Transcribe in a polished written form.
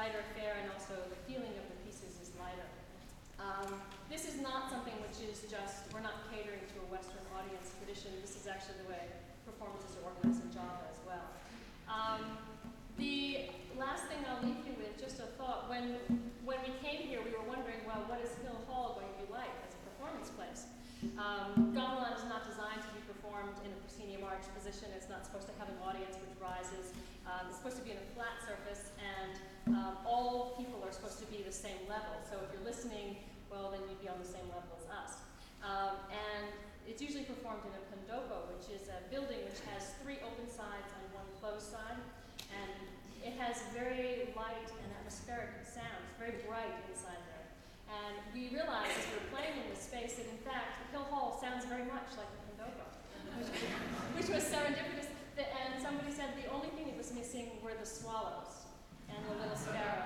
lighter fare, and also the feeling of the pieces is lighter. This is not something which is just, we're not catering to a Western audience tradition. This is actually the way performances are organized in Java as well. The last thing I'll leave you with, just a thought. When we came here, we were wondering, well, what is Hill Hall going to be like as a performance place? Gamelan is not designed to be performed in a proscenium arch position. It's not supposed to have an audience which rises. It's supposed to be in a flat surface, and all people are supposed to be the same level. So if you're listening, well, then you'd be on the same level as us. And it's usually performed in a pendopo, which is a building which has 3 open sides and 1 closed side. And it has very light and atmospheric sounds, very bright inside there. And we realized as we were playing in this space that in fact, Hill Hall sounds very much like a pendopo, which was serendipitous. And somebody said the only thing that was missing were the swallows and the little sparrows.